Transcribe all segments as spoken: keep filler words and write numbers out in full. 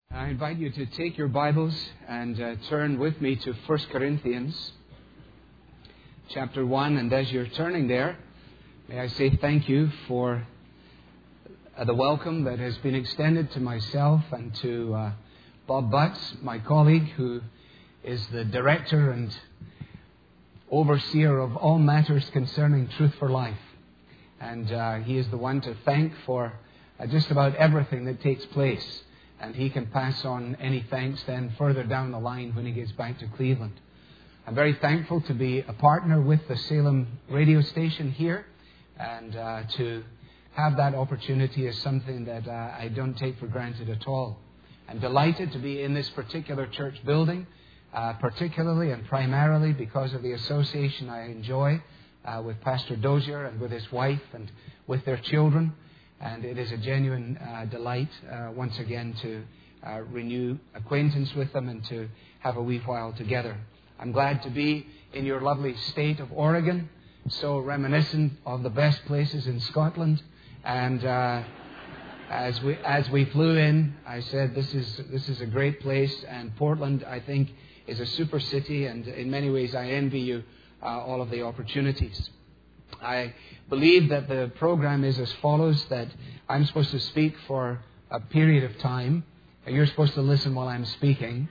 I invite you to take your Bibles and uh, turn with me to First Corinthians chapter one. And as you're turning there, may I say thank you for uh, the welcome that has been extended to myself and to uh, Bob Butts, my colleague, who is the director and overseer of all matters concerning Truth for Life. And uh, he is the one to thank for uh, just about everything that takes place. And he can pass on any thanks then further down the line when he gets back to Cleveland. I'm very thankful to be a partner with the Salem radio station here. And uh, to have that opportunity is something that uh, I don't take for granted at all. I'm delighted to be in this particular church building, uh, particularly and primarily because of the association I enjoy uh, with Pastor Dozier and with his wife and with their children. And it is a genuine uh, delight uh, once again to uh, renew acquaintance with them and to have a wee while together. I'm glad to be in your lovely state of Oregon, so reminiscent of the best places in Scotland. And uh, as we as we flew in, I said this is this is a great place. And Portland, I think, is a super city. And in many ways, I envy you uh, all of the opportunities. I believe that the program is as follows, that I'm supposed to speak for a period of time. You're supposed to listen while I'm speaking.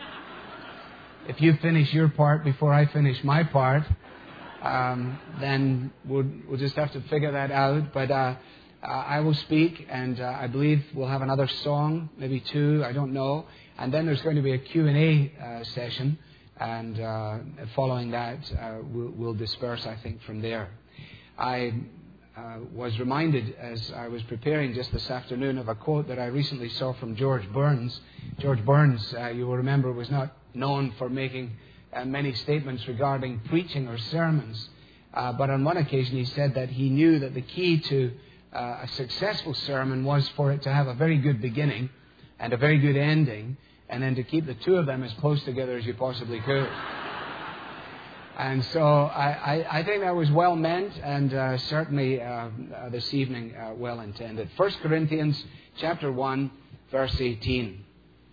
If you finish your part before I finish my part, um, then we'll, we'll just have to figure that out. But uh, uh, I will speak, and uh, I believe we'll have another song, maybe two, I don't know. And then there's going to be a Q and A uh, session. And uh, following that, uh, we'll, we'll disperse, I think, from there. I uh, was reminded as I was preparing just this afternoon of a quote that I recently saw from George Burns. George Burns, uh, you will remember, was not known for making uh, many statements regarding preaching or sermons. Uh, but on one occasion he said that he knew that the key to uh, a successful sermon was for it to have a very good beginning and a very good ending, and then to keep the two of them as close together as you possibly could. And so I, I, I think that was well meant, and uh, certainly uh, uh, this evening uh, well intended. First Corinthians chapter one, verse eighteen.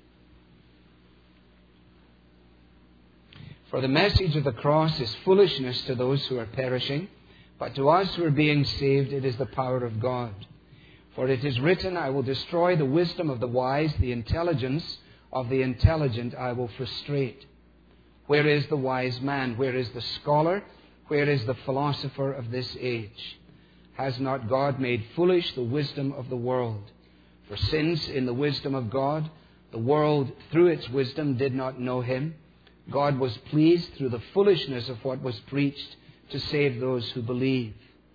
For the message of the cross is foolishness to those who are perishing, but to us who are being saved it is the power of God. For it is written, I will destroy the wisdom of the wise, the intelligence of the intelligent I will frustrate. Where is the wise man? Where is the scholar? Where is the philosopher of this age? Has not God made foolish the wisdom of the world? For since in the wisdom of God, the world through its wisdom did not know him, God was pleased through the foolishness of what was preached to save those who believe.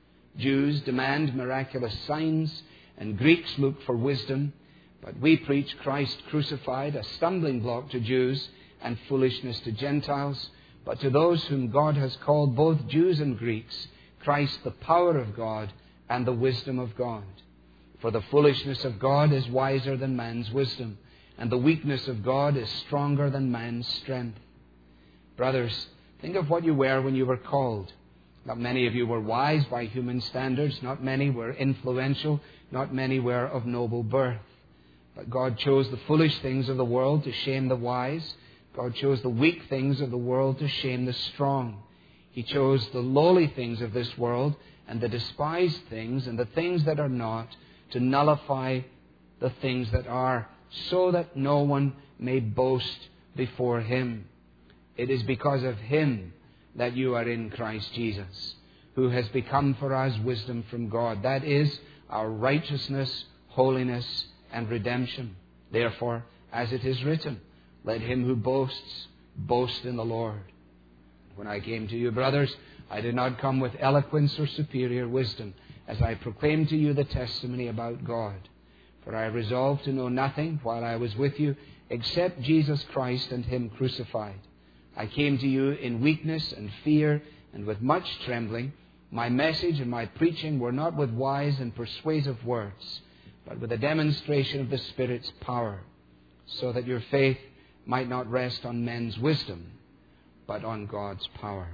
Jews demand miraculous signs, and Greeks look for wisdom. But we preach Christ crucified, a stumbling block to Jews and foolishness to Gentiles. But to those whom God has called, both Jews and Greeks, Christ the power of God and the wisdom of God. For the foolishness of God is wiser than man's wisdom, and the weakness of God is stronger than man's strength. Brothers, think of what you were when you were called. Not many of you were wise by human standards. Not many were influential. Not many were of noble birth. But God chose the foolish things of the world to shame the wise. God chose the weak things of the world to shame the strong. He chose the lowly things of this world and the despised things and the things that are not to nullify the things that are, so that no one may boast before him. It is because of him that you are in Christ Jesus, who has become for us wisdom from God. That is our righteousness, holiness, and redemption. Therefore, as it is written, let him who boasts, boast in the Lord. When I came to you, brothers, I did not come with eloquence or superior wisdom, as I proclaimed to you the testimony about God. For I resolved to know nothing while I was with you, except Jesus Christ and him crucified. I came to you in weakness and fear and with much trembling. My message and my preaching were not with wise and persuasive words, but with a demonstration of the Spirit's power, so that your faith might not rest on men's wisdom, but on God's power.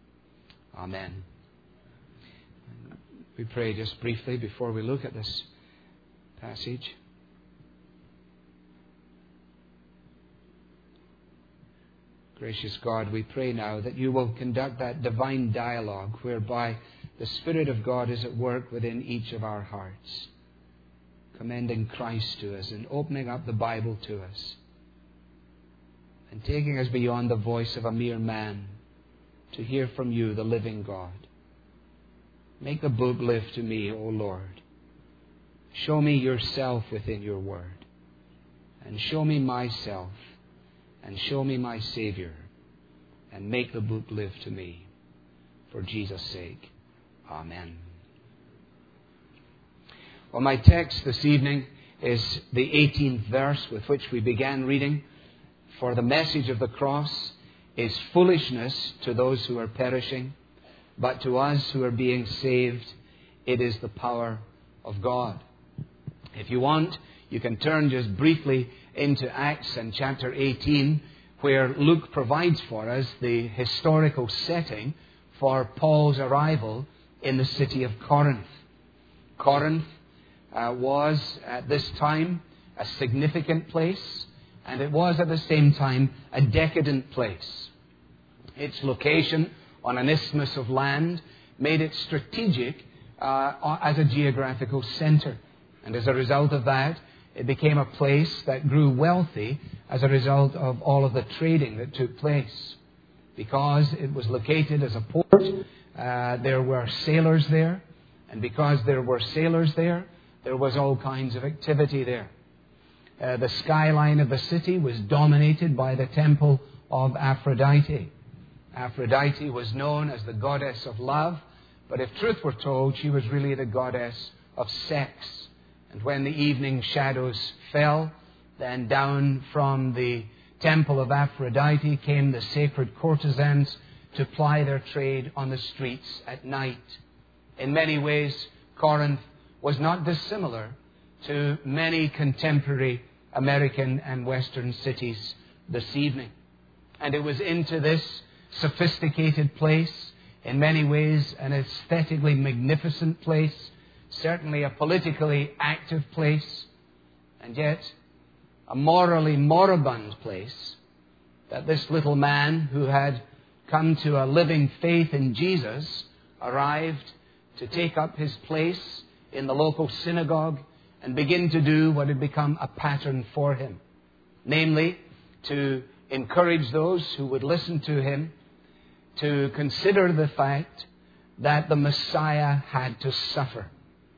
Amen. We pray just briefly before we look at this passage. Gracious God, we pray now that you will conduct that divine dialogue whereby the Spirit of God is at work within each of our hearts, commending Christ to us and opening up the Bible to us and taking us beyond the voice of a mere man to hear from you, the living God. Make the book live to me, O Lord. Show me yourself within your word, and show me myself, and show me my Savior, and make the book live to me. For Jesus' sake. Amen. Well, my text this evening is the eighteenth verse with which we began reading. For the message of the cross is foolishness to those who are perishing, but to us who are being saved, it is the power of God. If you want, you can turn just briefly into Acts and chapter eighteen, where Luke provides for us the historical setting for Paul's arrival in the city of Corinth. Corinth uh, was at this time a significant place, and it was at the same time a decadent place. Its location on an isthmus of land made it strategic uh, as a geographical center. And as a result of that, it became a place that grew wealthy as a result of all of the trading that took place. Because it was located as a port, uh, there were sailors there. And because there were sailors there, there was all kinds of activity there. Uh, the skyline of the city was dominated by the temple of Aphrodite. Aphrodite was known as the goddess of love, but if truth were told, she was really the goddess of sex. And when the evening shadows fell, then down from the temple of Aphrodite came the sacred courtesans to ply their trade on the streets at night. In many ways, Corinth was not dissimilar to many contemporary American and Western cities this evening. And it was into this sophisticated place, in many ways an aesthetically magnificent place, certainly a politically active place, and yet a morally moribund place, that this little man who had come to a living faith in Jesus arrived to take up his place in the local synagogue and begin to do what had become a pattern for him, namely to encourage those who would listen to him to consider the fact that the Messiah had to suffer.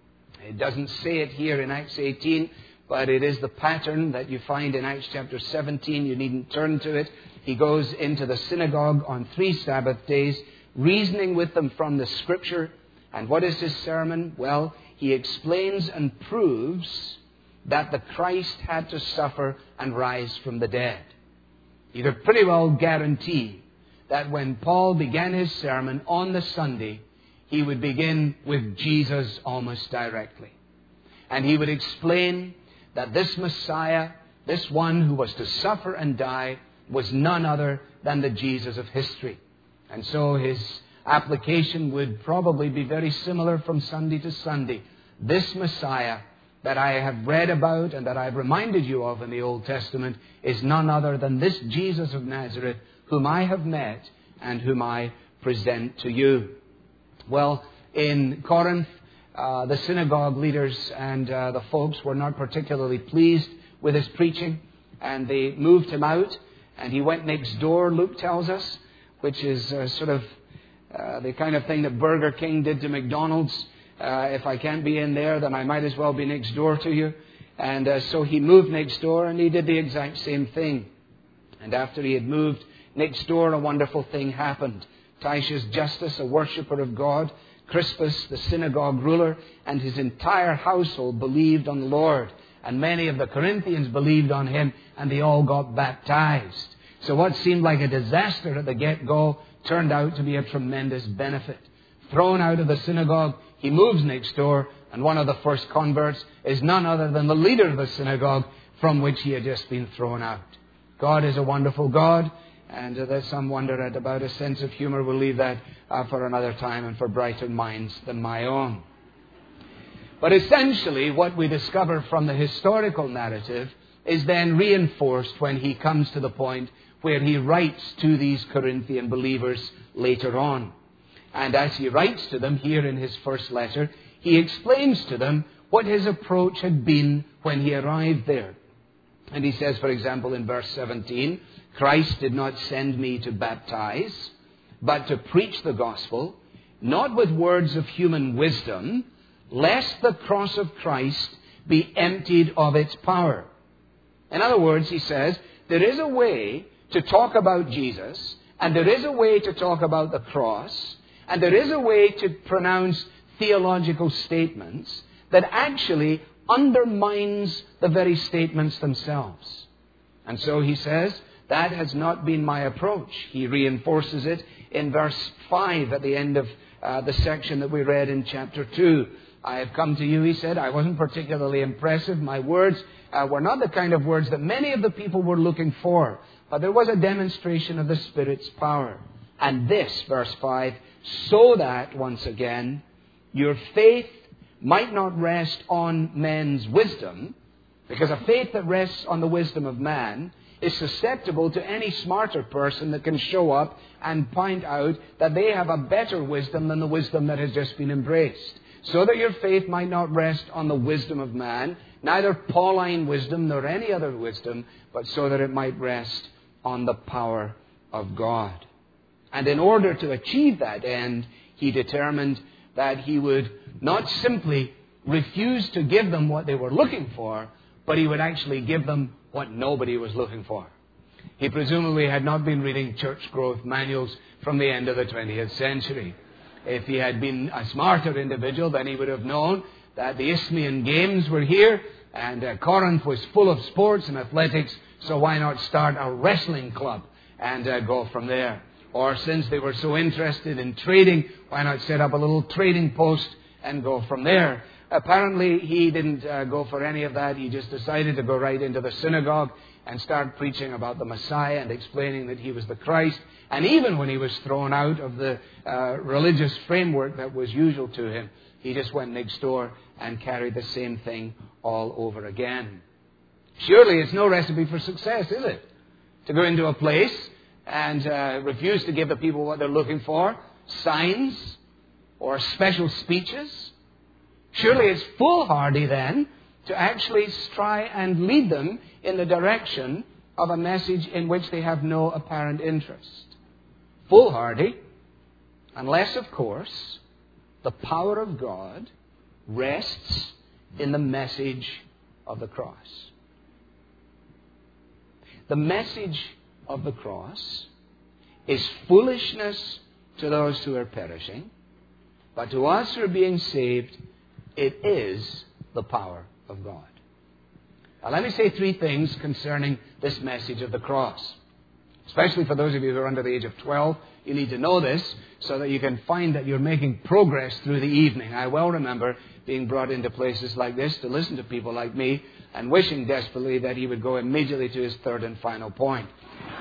It doesn't say it here in Acts eighteen, but it is the pattern that you find in Acts chapter seventeen. You needn't turn to it. He goes into the synagogue on three Sabbath days, reasoning with them from the Scripture. And what is his sermon? Well, he explains and proves that the Christ had to suffer and rise from the dead. You could pretty well guarantee that when Paul began his sermon on the Sunday, he would begin with Jesus almost directly. And he would explain that this Messiah, this one who was to suffer and die, was none other than the Jesus of history. And so his application would probably be very similar from Sunday to Sunday. This Messiah that I have read about and that I've reminded you of in the Old Testament is none other than this Jesus of Nazareth, whom I have met and whom I present to you. Well, in Corinth, uh, the synagogue leaders and uh, the folks were not particularly pleased with his preaching, and they moved him out, and he went next door, Luke tells us, which is uh, sort of uh, the kind of thing that Burger King did to McDonald's. Uh, if I can't be in there, then I might as well be next door to you. And uh, so he moved next door, and he did the exact same thing. And after he had moved next door, a wonderful thing happened. Titius Justus, a worshipper of God, Crispus, the synagogue ruler, and his entire household believed on the Lord. And many of the Corinthians believed on him, and they all got baptized. So what seemed like a disaster at the get-go turned out to be a tremendous benefit. Thrown out of the synagogue, he moves next door, and one of the first converts is none other than the leader of the synagogue from which he had just been thrown out. God is a wonderful God, and uh, there's some wonder at about a sense of humor. We'll leave that uh, for another time and for brighter minds than my own. But essentially, what we discover from the historical narrative is then reinforced when he comes to the point where he writes to these Corinthian believers later on. And as he writes to them here in his first letter, he explains to them what his approach had been when he arrived there. And he says, for example, in verse seventeen, Christ did not send me to baptize, but to preach the gospel, not with words of human wisdom, lest the cross of Christ be emptied of its power. In other words, he says, there is a way to talk about Jesus, and there is a way to talk about the cross, and there is a way to pronounce theological statements that actually undermines the very statements themselves. And so he says, that has not been my approach. He reinforces it in verse five at the end of uh, the section that we read in chapter two. I have come to you, he said. I wasn't particularly impressive. My words uh, were not the kind of words that many of the people were looking for. But there was a demonstration of the Spirit's power. And this, verse five, so that, once again, your faith might not rest on men's wisdom, because a faith that rests on the wisdom of man is susceptible to any smarter person that can show up and point out that they have a better wisdom than the wisdom that has just been embraced. So that your faith might not rest on the wisdom of man, neither Pauline wisdom nor any other wisdom, but so that it might rest on the power of God. And in order to achieve that end, he determined that he would not simply refuse to give them what they were looking for, but he would actually give them what nobody was looking for. He presumably had not been reading church growth manuals from the end of the twentieth century. If he had been a smarter individual, then he would have known that the Isthmian Games were here, and uh, Corinth was full of sports and athletics, so why not start a wrestling club and uh, go from there? Or since they were so interested in trading, why not set up a little trading post and go from there? Apparently, he didn't uh, go for any of that. He just decided to go right into the synagogue and start preaching about the Messiah and explaining that he was the Christ. And even when he was thrown out of the uh, religious framework that was usual to him, he just went next door and carried the same thing all over again. Surely it's no recipe for success, is it? To go into a place and uh, refuse to give the people what they're looking for, signs or special speeches. Surely it's foolhardy then to actually try and lead them in the direction of a message in which they have no apparent interest. Foolhardy, unless, of course, the power of God rests in the message of the cross. The message of the cross is foolishness to those who are perishing, but to us who are being saved, it is the power of God. Now, let me say three things concerning this message of the cross. Especially for those of you who are under the age of twelve, you need to know this so that you can find that you're making progress through the evening. I well remember being brought into places like this to listen to people like me and wishing desperately that he would go immediately to his third and final point.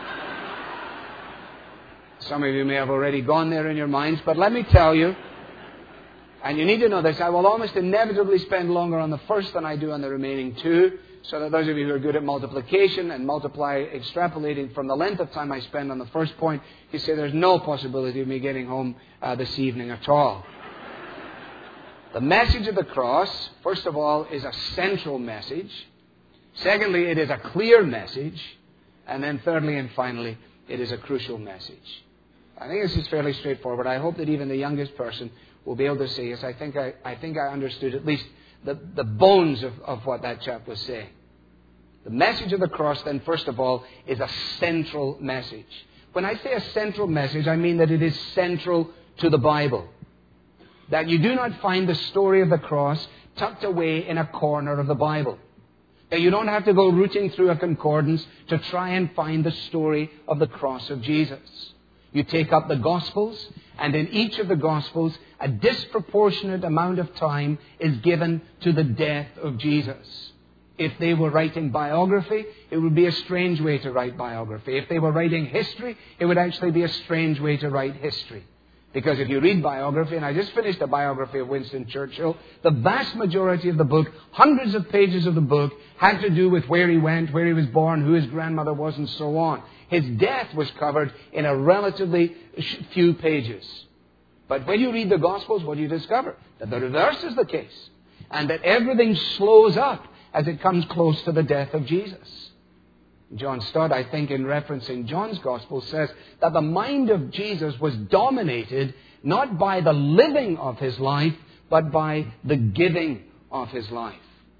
Some of you may have already gone there in your minds, but let me tell you, and you need to know this, I will almost inevitably spend longer on the first than I do on the remaining two, so that those of you who are good at multiplication and multiply extrapolating from the length of time I spend on the first point, you say there's no possibility of me getting home uh, this evening at all. The message of the cross, first of all, is a central message. Secondly, it is a clear message. And then thirdly and finally, it is a crucial message. I think this is fairly straightforward. I hope that even the youngest person will be able to say, yes, I think I, I think I understood at least the, the bones of, of what that chap was saying. The message of the cross, then, first of all, is a central message. When I say a central message, I mean that it is central to the Bible. That you do not find the story of the cross tucked away in a corner of the Bible. That you don't have to go rooting through a concordance to try and find the story of the cross of Jesus. You take up the Gospels, and in each of the Gospels, a disproportionate amount of time is given to the death of Jesus. If they were writing biography, it would be a strange way to write biography. If they were writing history, it would actually be a strange way to write history. Because if you read biography, and I just finished a biography of Winston Churchill, the vast majority of the book, hundreds of pages of the book, had to do with where he went, where he was born, who his grandmother was, and so on. His death was covered in a relatively few pages. But when you read the Gospels, what do you discover? That the reverse is the case. And that everything slows up as it comes close to the death of Jesus. John Stott, I think, in referencing John's Gospel, says that the mind of Jesus was dominated not by the living of his life, but by the giving of his life.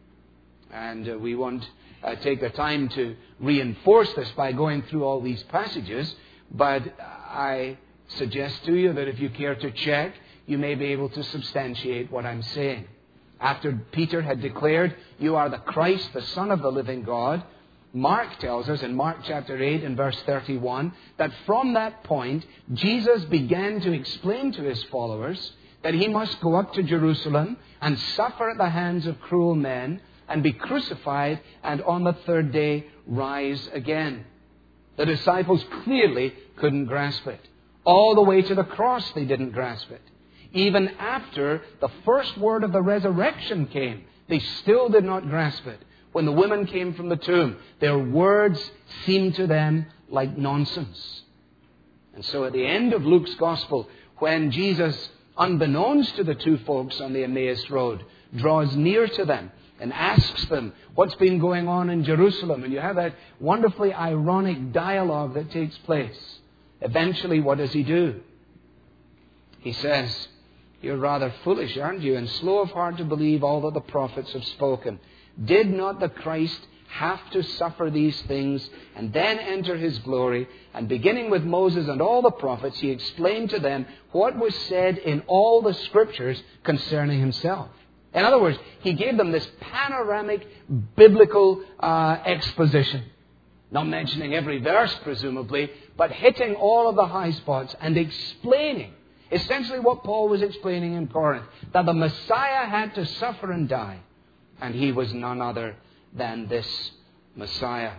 And uh, we won't uh, take the time to reinforce this by going through all these passages, but I suggest to you that if you care to check, you may be able to substantiate what I'm saying. After Peter had declared, "You are the Christ, the Son of the living God," Mark tells us in Mark chapter eight and verse thirty-one that from that point, Jesus began to explain to his followers that he must go up to Jerusalem and suffer at the hands of cruel men and be crucified and on the third day rise again. The disciples clearly couldn't grasp it. All the way to the cross they didn't grasp it. Even after the first word of the resurrection came, they still did not grasp it. When the women came from the tomb, their words seemed to them like nonsense. And so at the end of Luke's Gospel, when Jesus, unbeknownst to the two folks on the Emmaus Road, draws near to them and asks them what's been going on in Jerusalem, and you have that wonderfully ironic dialogue that takes place. Eventually, what does he do? He says, "You're rather foolish, aren't you, and slow of heart to believe all that the prophets have spoken. Did not the Christ have to suffer these things and then enter his glory?" And beginning with Moses and all the prophets, he explained to them what was said in all the scriptures concerning himself. In other words, he gave them this panoramic biblical uh, exposition. Not mentioning every verse, presumably, but hitting all of the high spots and explaining essentially what Paul was explaining in Corinth, that the Messiah had to suffer and die. And he was none other than this Messiah.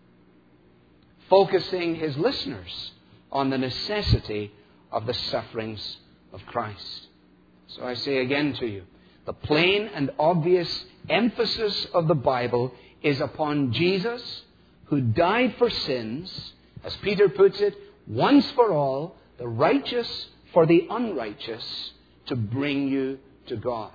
Focusing his listeners on the necessity of the sufferings of Christ. So I say again to you, the plain and obvious emphasis of the Bible is upon Jesus, who died for sins, as Peter puts it, once for all, the righteous for the unrighteous, to bring you to God.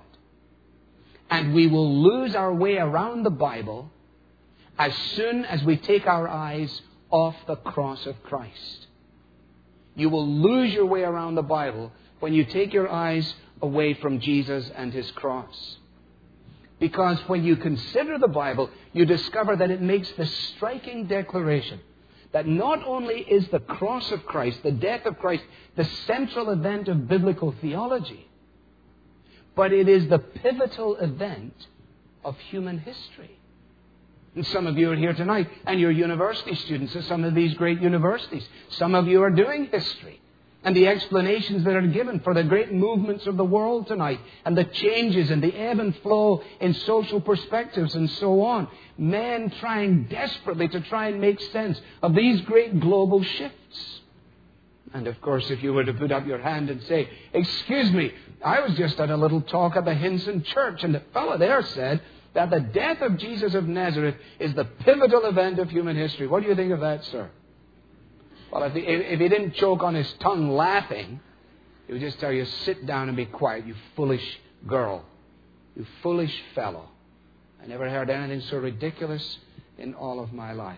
And we will lose our way around the Bible as soon as we take our eyes off the cross of Christ. You will lose your way around the Bible when you take your eyes away from Jesus and his cross. Because when you consider the Bible, you discover that it makes the striking declaration that not only is the cross of Christ, the death of Christ, the central event of biblical theology, but it is the pivotal event of human history. And some of you are here tonight, and you're university students at some of these great universities. Some of you are doing history. And the explanations that are given for the great movements of the world tonight, and the changes and the ebb and flow in social perspectives and so on. Men trying desperately to try and make sense of these great global shifts. And of course, if you were to put up your hand and say, "Excuse me, I was just at a little talk at the Hinson Church, and the fellow there said that the death of Jesus of Nazareth is the pivotal event of human history. What do you think of that, sir?" Well, if he, if he didn't choke on his tongue laughing, he would just tell you, "Sit down and be quiet, you foolish girl. You foolish fellow. I never heard anything so ridiculous in all of my life."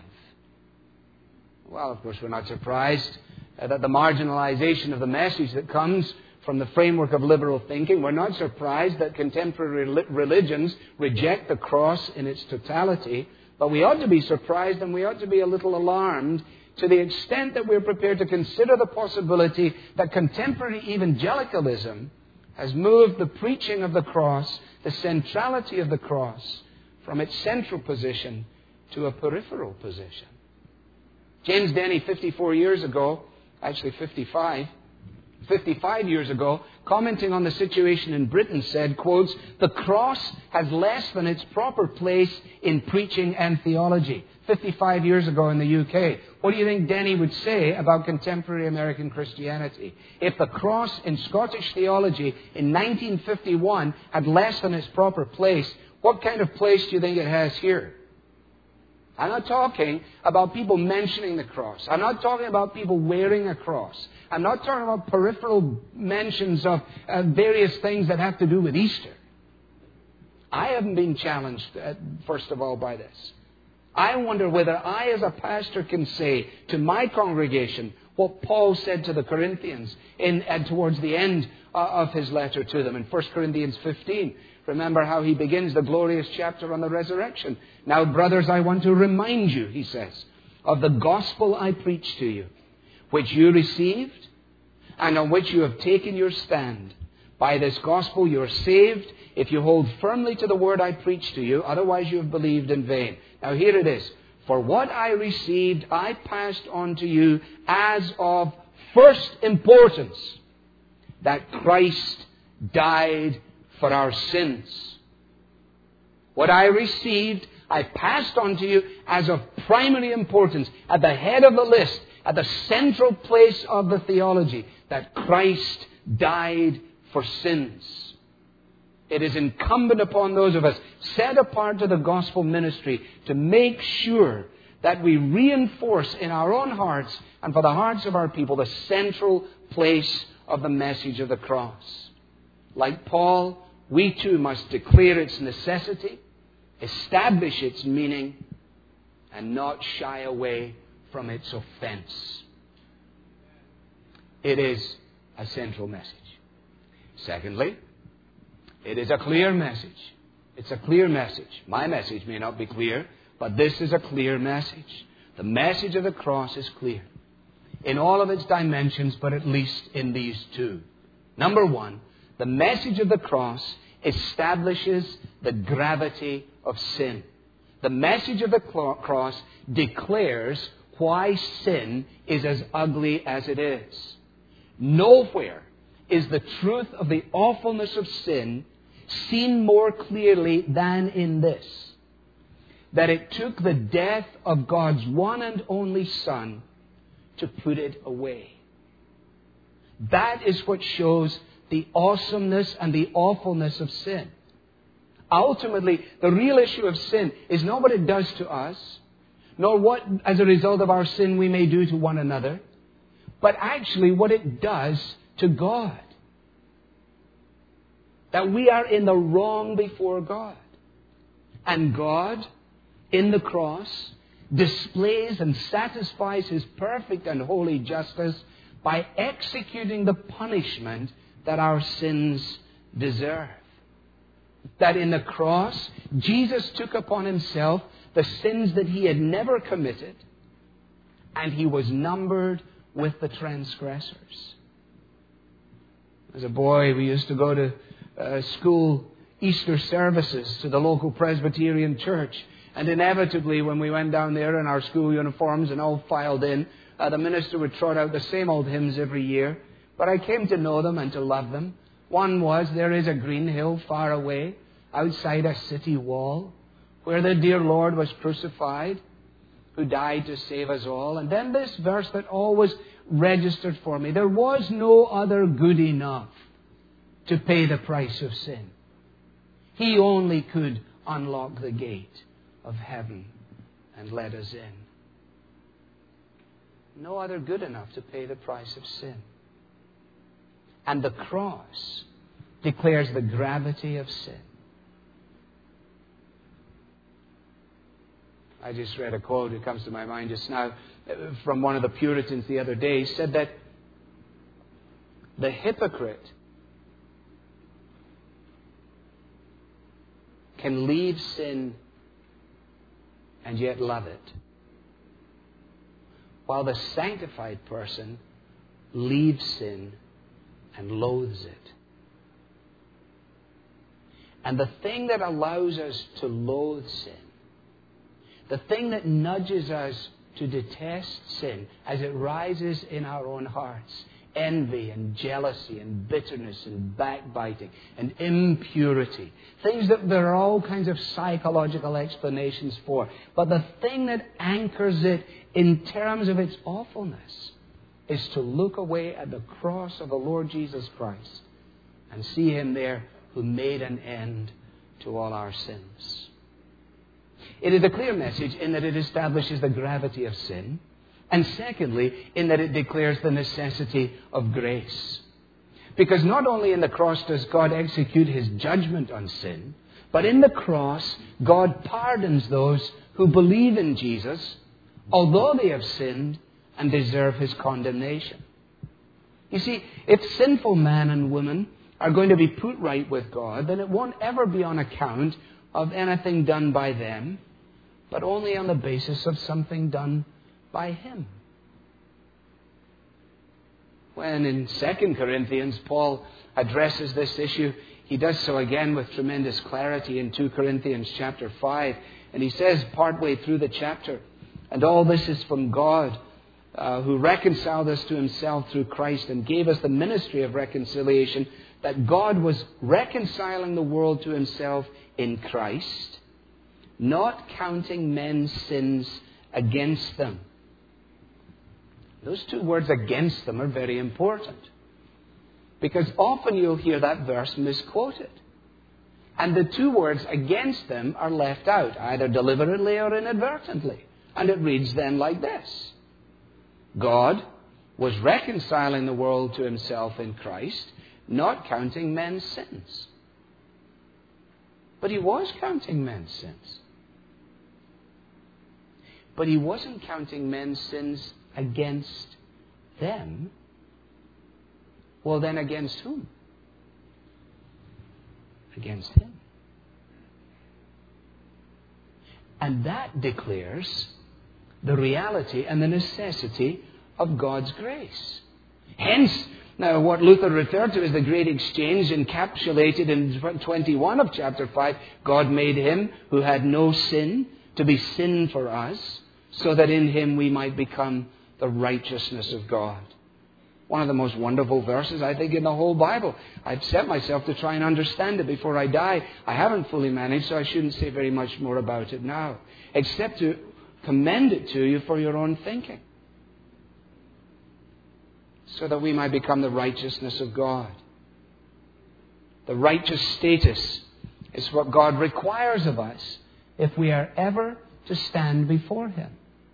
Well, of course, we're not surprised uh, that the marginalization of the message that comes from the framework of liberal thinking, we're not surprised that contemporary religions reject the cross in its totality, but we ought to be surprised and we ought to be a little alarmed to the extent that we're prepared to consider the possibility that contemporary evangelicalism has moved the preaching of the cross, the centrality of the cross, from its central position to a peripheral position. James Denney, fifty-four years ago, actually fifty-five, fifty-five years ago, commenting on the situation in Britain, said, quotes, "The cross has less than its proper place in preaching and theology." fifty-five years ago in the U K. What do you think Denny would say about contemporary American Christianity? If the cross in Scottish theology in nineteen fifty-one had less than its proper place, what kind of place do you think it has here? I'm not talking about people mentioning the cross. I'm not talking about people wearing a cross. I'm not talking about peripheral mentions of uh, various things that have to do with Easter. I haven't been challenged, uh, first of all, by this. I wonder whether I, as a pastor, can say to my congregation what Paul said to the Corinthians in, and towards the end uh, of his letter to them in First Corinthians fifteen. Remember how he begins the glorious chapter on the resurrection. "Now, brothers, I want to remind you," he says, "of the gospel I preached to you, which you received and on which you have taken your stand. By this gospel you are saved if you hold firmly to the word I preached to you. Otherwise you have believed in vain." Now here it is. "For what I received I passed on to you as of first importance, that Christ died for our sins." What I received, I passed on to you as of primary importance, at the head of the list, at the central place of the theology, that Christ died for sins. It is incumbent upon those of us set apart to the gospel ministry to make sure that we reinforce in our own hearts and for the hearts of our people the central place of the message of the cross. Like Paul, we too must declare its necessity, establish its meaning, and not shy away from its offense. It is a central message. Secondly, it is a clear message. It's a clear message. My message may not be clear, but this is a clear message. The message of the cross is clear in all of its dimensions, but at least in these two. Number one, the message of the cross establishes the gravity of sin. The message of the cross declares why sin is as ugly as it is. Nowhere is the truth of the awfulness of sin seen more clearly than in this: that it took the death of God's one and only Son to put it away. That is what shows the awesomeness and the awfulness of sin. Ultimately, the real issue of sin is not what it does to us, nor what, as a result of our sin, we may do to one another, but actually what it does to God. That we are in the wrong before God. And God, in the cross, displays and satisfies His perfect and holy justice by executing the punishment that our sins deserve. That in the cross, Jesus took upon Himself the sins that He had never committed, and He was numbered with the transgressors. As a boy, we used to go to uh, school Easter services to the local Presbyterian church, and inevitably when we went down there in our school uniforms and all filed in, uh, the minister would trot out the same old hymns every year. But I came to know them and to love them. One was, "There is a green hill far away, outside a city wall, where the dear Lord was crucified, who died to save us all." And then this verse that always registered for me: "There was no other good enough to pay the price of sin. He only could unlock the gate of heaven and let us in." No other good enough to pay the price of sin. And the cross declares the gravity of sin. I just read a quote, it comes to my mind just now, from one of the Puritans the other day. He said that the hypocrite can leave sin and yet love it, while the sanctified person leaves sin and loathes it. And the thing that allows us to loathe sin, the thing that nudges us to detest sin as it rises in our own hearts, envy and jealousy and bitterness and backbiting and impurity. Things that there are all kinds of psychological explanations for. But the thing that anchors it in terms of its awfulness is to look away at the cross of the Lord Jesus Christ and see Him there who made an end to all our sins. It is a clear message in that it establishes the gravity of sin. And secondly, in that it declares the necessity of grace. Because not only in the cross does God execute His judgment on sin, but in the cross, God pardons those who believe in Jesus, although they have sinned and deserve His condemnation. You see, if sinful man and woman are going to be put right with God, then it won't ever be on account of anything done by them, but only on the basis of something done by Him. When in Second Corinthians Paul addresses this issue, he does so again with tremendous clarity in Second Corinthians chapter five. And he says partway through the chapter, "And all this is from God, uh, who reconciled us to Himself through Christ and gave us the ministry of reconciliation, that God was reconciling the world to Himself in Christ, not counting men's sins against them." Those two words, "against them," are very important. Because often you'll hear that verse misquoted. And the two words "against them" are left out, either deliberately or inadvertently. And it reads then like this: God was reconciling the world to Himself in Christ, not counting men's sins. But He was counting men's sins. But He wasn't counting men's sins against them. Well, then against whom? Against Him. And that declares the reality and the necessity of God's grace. Hence, now what Luther referred to as the great exchange, encapsulated in twenty-one of chapter five, God made Him who had no sin to be sin for us, so that in Him we might become the righteousness of God. One of the most wonderful verses, I think, in the whole Bible. I've set myself to try and understand it before I die. I haven't fully managed, so I shouldn't say very much more about it now, except to commend it to you for your own thinking, so that we might become the righteousness of God. The righteous status is what God requires of us if we are ever to stand before Him.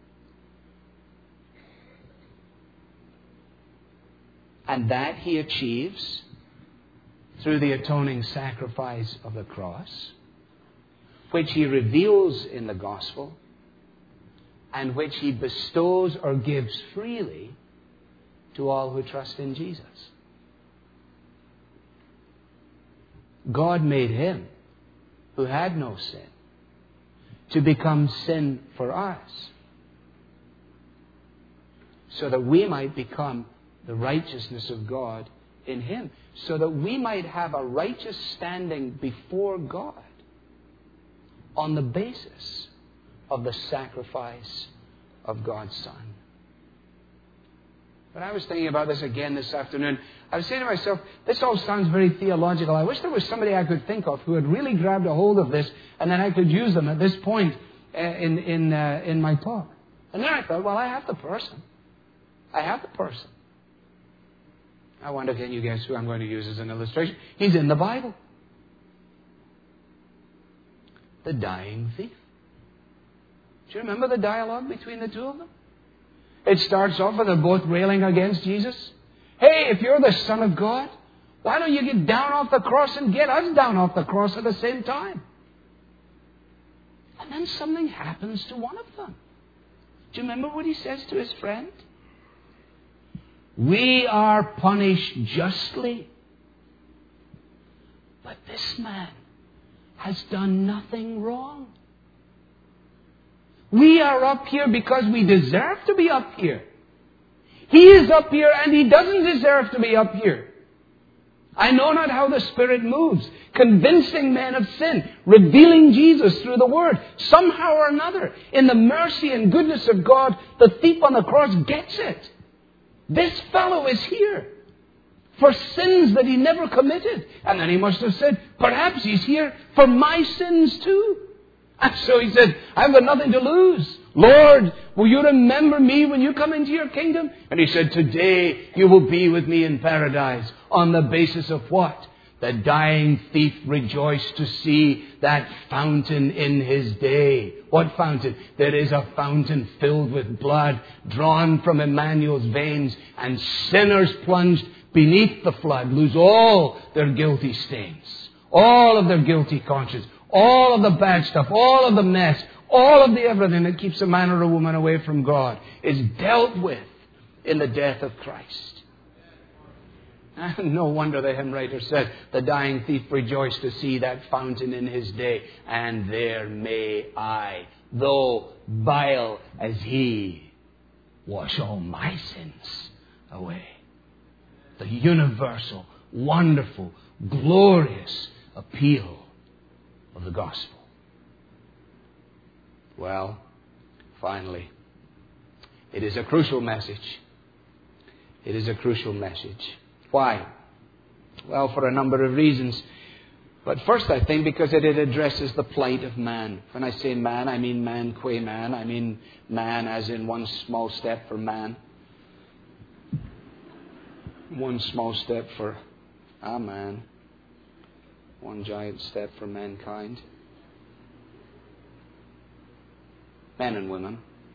And that He achieves through the atoning sacrifice of the cross, which He reveals in the gospel, and which He bestows or gives freely to all who trust in Jesus. God made Him who had no sin to become sin for us, so that we might become the righteousness of God in Him, so that we might have a righteous standing before God on the basis of the sacrifice of God's Son. When I was thinking about this again this afternoon, I was saying to myself, this all sounds very theological. I wish there was somebody I could think of who had really grabbed a hold of this, and then I could use them at this point in in uh, in my talk. And then I thought, well, I have the person. I have the person. I wonder, can you guess who I'm going to use as an illustration? He's in the Bible. The dying thief. Do you remember the dialogue between the two of them? It starts off with them both railing against Jesus. Hey, if you're the Son of God, why don't you get down off the cross and get us down off the cross at the same time? And then something happens to one of them. Do you remember what he says to his friend? We are punished justly, but this man has done nothing wrong. We are up here because we deserve to be up here. He is up here and he doesn't deserve to be up here. I know not how the Spirit moves, convincing men of sin, revealing Jesus through the Word. Somehow or another, in the mercy and goodness of God, the thief on the cross gets it. This fellow is here for sins that he never committed. And then he must have said, perhaps he's here for my sins too. And so he said, I've got nothing to lose. Lord, will you remember me when you come into your kingdom? And he said, today you will be with me in paradise. On the basis of what? The dying thief rejoiced to see that fountain in his day. What fountain? There is a fountain filled with blood drawn from Emmanuel's veins, and sinners plunged beneath the flood lose all their guilty stains, all of their guilty conscience, all of the bad stuff, all of the mess, all of the everything that keeps a man or a woman away from God is dealt with in the death of Christ. No wonder the hymn writer said, the dying thief rejoiced to see that fountain in his day, and there may I, though vile as he, wash all my sins away. The universal, wonderful, glorious appeal of the gospel. Well, finally, it is a crucial message. It is a crucial message. Why? Well, for a number of reasons. But first, I think, because it addresses the plight of man. When I say man, I mean man qua man. I mean man as in one small step for man. One small step for a man. One giant step for mankind. Men and women.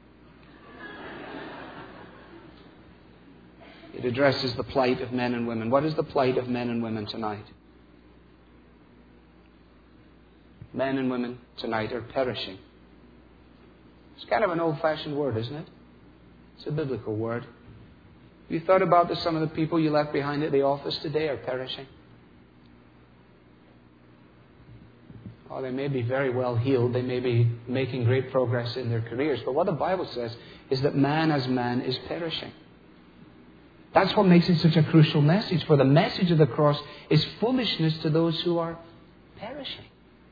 It addresses the plight of men and women. What is the plight of men and women tonight? Men and women tonight are perishing. It's kind of an old-fashioned word, isn't it? It's a biblical word. Have you thought about that some of the people you left behind at the office today are perishing? Oh, they may be very well healed. They may be making great progress in their careers. But what the Bible says is that man as man is perishing. That's what makes it such a crucial message. For the message of the cross is foolishness to those who are perishing,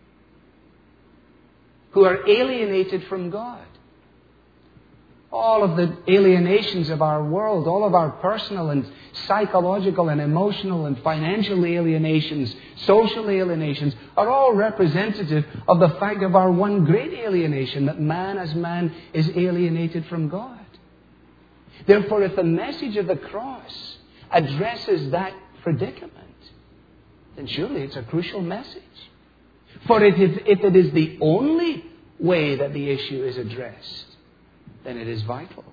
who are alienated from God. All of the alienations of our world, all of our personal and psychological and emotional and financial alienations, social alienations, are all representative of the fact of our one great alienation, that man as man is alienated from God. Therefore, if the message of the cross addresses that predicament, then surely it's a crucial message. For if it is the only way that the issue is addressed, then it is vital.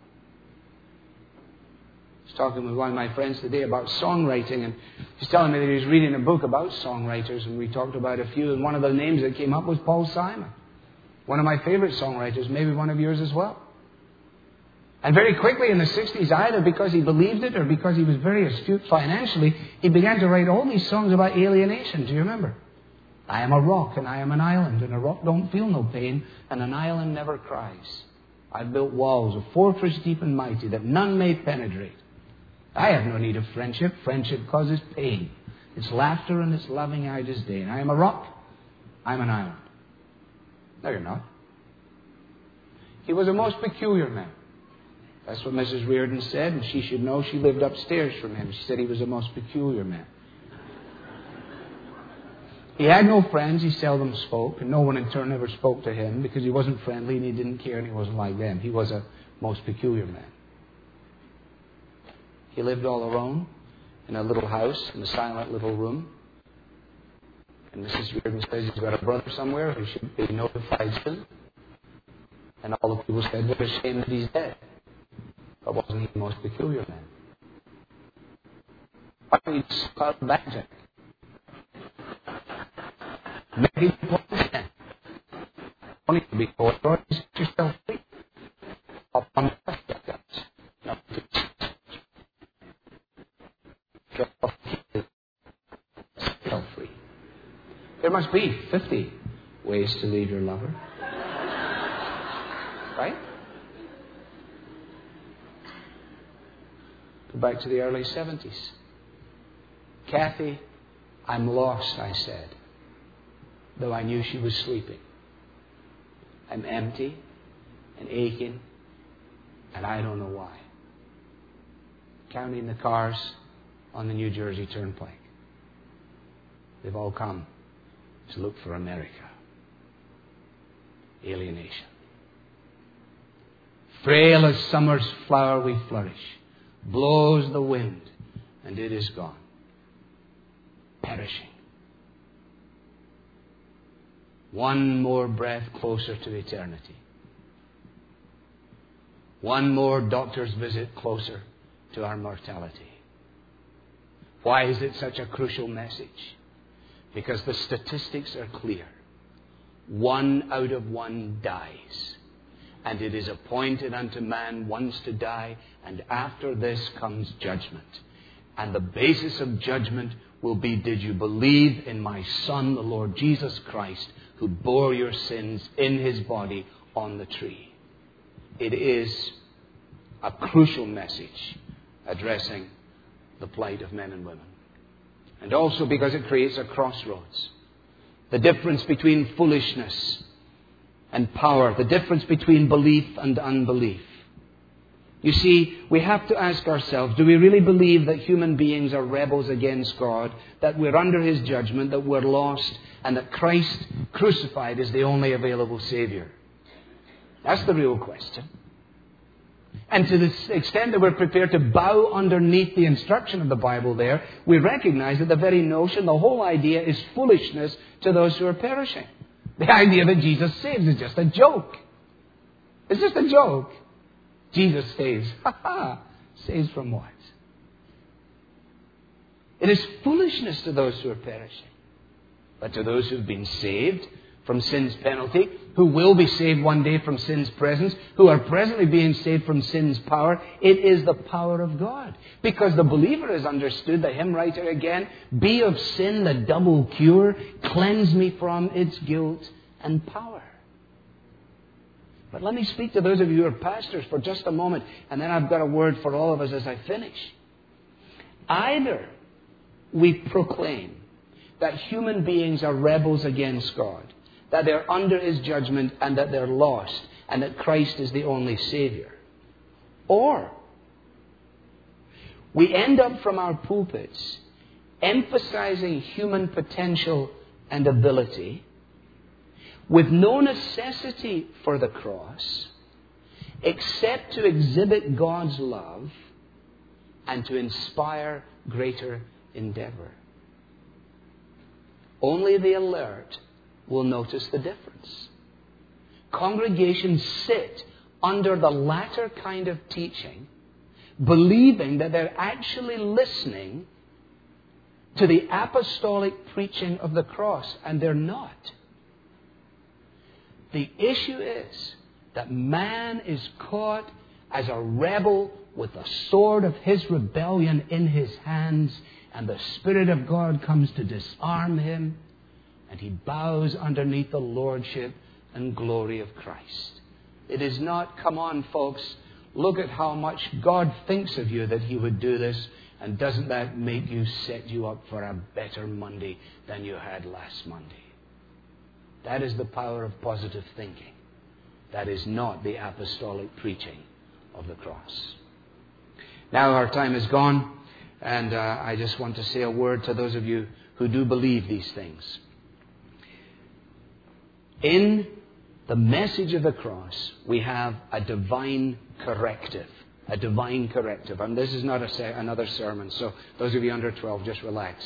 I was talking with one of my friends today about songwriting, and he's telling me that he was reading a book about songwriters, and we talked about a few, and one of the names that came up was Paul Simon. One of my favorite songwriters, maybe one of yours as well. And very quickly in the sixties, either because he believed it or because he was very astute financially, he began to write all these songs about alienation. Do you remember? I am a rock and I am an island, and a rock don't feel no pain, and an island never cries. I've built walls, a fortress deep and mighty, that none may penetrate. I have no need of friendship. Friendship causes pain. It's laughter and it's loving I disdain. I am a rock. I'm an island. No, you're not. He was a most peculiar man. That's what Missus Reardon said, and she should know. She lived upstairs from him. She said he was a most peculiar man. He had no friends. He seldom spoke, and no one in turn ever spoke to him because he wasn't friendly and he didn't care and he wasn't like them. He was a most peculiar man. He lived all alone in a little house, in a silent little room. And Missus Reardon says he's got a brother somewhere who should be notified soon. And all the people said, what a shame that he's dead. But wasn't he the most peculiar man? Why don't you just call it back, Jack? Maybe you won't understand. Don't need to be cold, or set yourself free. Up on the left, guys. No, just yourself free. There must be fifty ways to leave your lover. Right? Go back to the early seventies. Kathy, I'm lost, I said, though I knew she was sleeping. I'm empty and aching, and I don't know why. counting the cars on the New Jersey Turnpike. They've all come to look for America. Alienation. Frail as summer's flower we flourish. Blows the wind, and it is gone. Perishing. One more breath closer to eternity. One more doctor's visit closer to our mortality. Why is it such a crucial message? Because the statistics are clear. One out of one dies. And it is appointed unto man once to die, and after this comes judgment. And the basis of judgment will be, did you believe in my Son, the Lord Jesus Christ, who bore your sins in His body on the tree? It is a crucial message addressing the plight of men and women. And also because it creates a crossroads. The difference between foolishness and power. The difference between belief and unbelief. You see, we have to ask ourselves, do we really believe that human beings are rebels against God, that we're under His judgment, that we're lost, and that Christ crucified is the only available Savior? That's the real question. And to the extent that we're prepared to bow underneath the instruction of the Bible there, we recognize that the very notion, the whole idea is foolishness to those who are perishing. The idea that Jesus saves is just a joke. It's just a joke. Jesus saves. Ha ha! Saves from what? It is foolishness to those who are perishing. But to those who have been saved from sin's penalty, who will be saved one day from sin's presence, who are presently being saved from sin's power, it is the power of God. Because the believer has understood, the hymn writer again, be of sin the double cure, cleanse me from its guilt and power. But let me speak to those of you who are pastors for just a moment, and then I've got a word for all of us as I finish. Either we proclaim that human beings are rebels against God, that they're under His judgment and that they're lost, and that Christ is the only Savior. Or we end up from our pulpits emphasizing human potential and ability with no necessity for the cross except to exhibit God's love and to inspire greater endeavor. Only the alert will notice the difference. Congregations sit under the latter kind of teaching, believing that they're actually listening to the apostolic preaching of the cross, and they're not. The issue is that man is caught as a rebel with the sword of his rebellion in his hands, and the Spirit of God comes to disarm him, and he bows underneath the lordship and glory of Christ. It is not, come on folks, look at how much God thinks of you that He would do this, and doesn't that make you set you up for a better Monday than you had last Monday? That is the power of positive thinking. That is not the apostolic preaching of the cross. Now our time is gone, and uh, I just want to say a word to those of you who do believe these things. In the message of the cross, we have a divine corrective. A divine corrective. And this is not a se- another sermon, so those of you under twelve, just relax.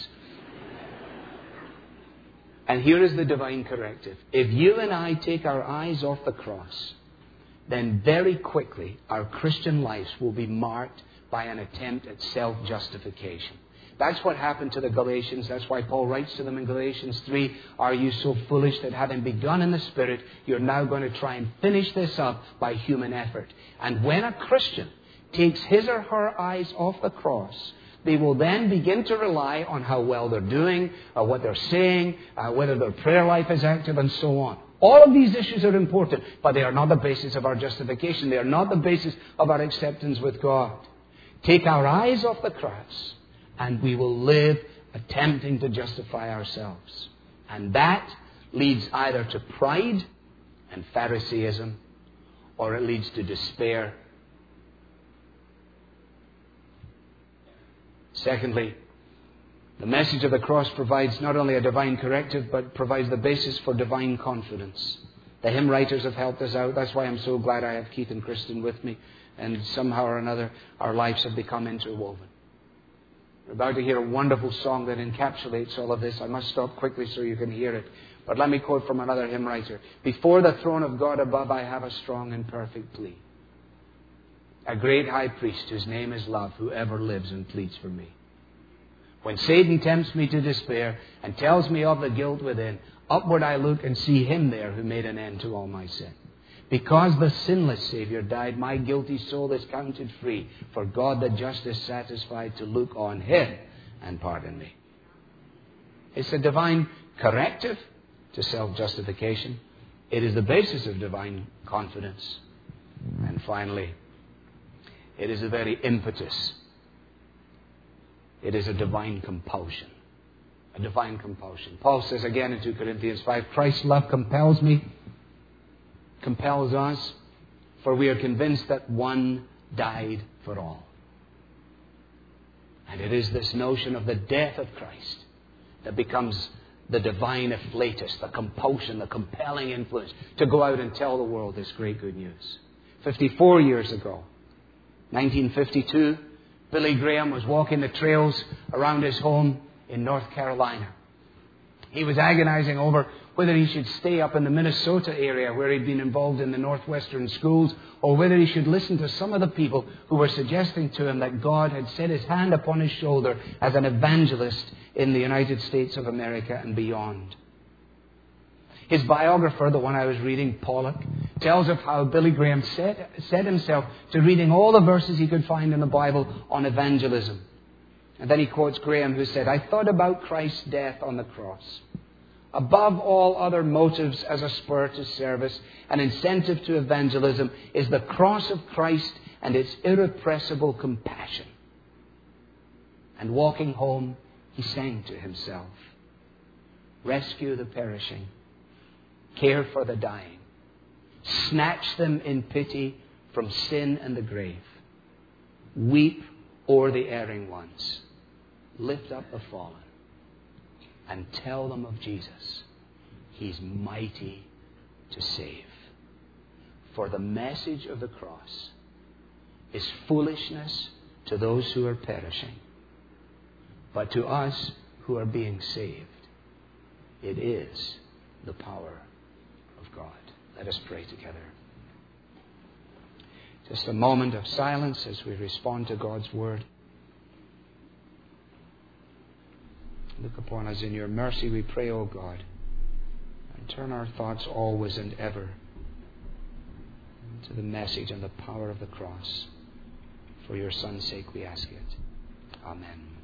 And here is the divine corrective. If you and I take our eyes off the cross, then very quickly our Christian lives will be marked by an attempt at self-justification. That's what happened to the Galatians. That's why Paul writes to them in Galatians three, are you so foolish that having begun in the Spirit, you're now going to try and finish this up by human effort? And when a Christian takes his or her eyes off the cross, they will then begin to rely on how well they're doing, or what they're saying, uh, whether their prayer life is active, and so on. All of these issues are important, but they are not the basis of our justification. They are not the basis of our acceptance with God. Take our eyes off the cross, and we will live attempting to justify ourselves. And that leads either to pride and Pharisaism, or it leads to despair Secondly, the message of the cross provides not only a divine corrective, but provides the basis for divine confidence. The hymn writers have helped us out. That's why I'm so glad I have Keith and Kristen with me. And somehow or another, our lives have become interwoven. We're about to hear a wonderful song that encapsulates all of this. I must stop quickly so you can hear it. But let me quote from another hymn writer. Before the throne of God above, I have a strong and perfect plea. A great high priest whose name is love, who ever lives and pleads for me. When Satan tempts me to despair and tells me of the guilt within, upward I look and see Him there who made an end to all my sin. Because the sinless Savior died, my guilty soul is counted free. For God the just is satisfied to look on Him and pardon me. It's a divine corrective to self-justification. It is the basis of divine confidence. And finally, it is the very impetus. It is a divine compulsion. A divine compulsion. Paul says again in two Corinthians five, Christ's love compels me, compels us, for we are convinced that one died for all. And it is this notion of the death of Christ that becomes the divine afflatus, the compulsion, the compelling influence to go out and tell the world this great good news. Fifty-four years ago, nineteen fifty-two, Billy Graham was walking the trails around his home in North Carolina. He was agonizing over whether he should stay up in the Minnesota area where he'd been involved in the Northwestern schools, or whether he should listen to some of the people who were suggesting to him that God had set His hand upon his shoulder as an evangelist in the United States of America and beyond. His biographer, the one I was reading, Pollock, tells of how Billy Graham set, set himself to reading all the verses he could find in the Bible on evangelism. And then he quotes Graham, who said, I thought about Christ's death on the cross. Above all other motives as a spur to service, an incentive to evangelism, is the cross of Christ and its irrepressible compassion. And walking home, he sang to himself, rescue the perishing, care for the dying, snatch them in pity from sin and the grave, weep o'er the erring ones, lift up the fallen, and tell them of Jesus. He's mighty to save. For the message of the cross is foolishness to those who are perishing, but to us who are being saved, it is the power of God. Let us pray together. Just a moment of silence as we respond to God's Word. Look upon us in your mercy, we pray, O God, and turn our thoughts always and ever to the message and the power of the cross. For your Son's sake we ask it. Amen.